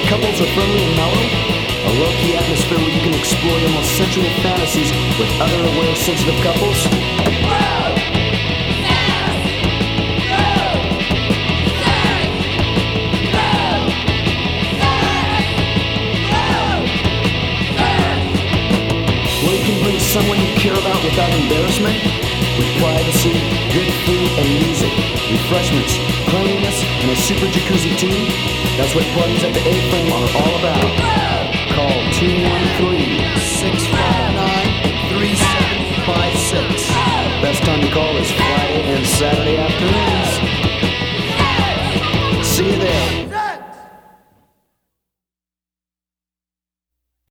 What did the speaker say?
couples are friendly and mellow. A low-key atmosphere where you can explore your most sensual fantasies with other aware, sensitive couples. Where you can bring someone you care about without embarrassment, with privacy, good food and music, refreshments, cleanliness, and a super jacuzzi too. That's what parties at the A-Frame are all about. Call 213-659-3756. Best time to call is Friday and Saturday afternoon.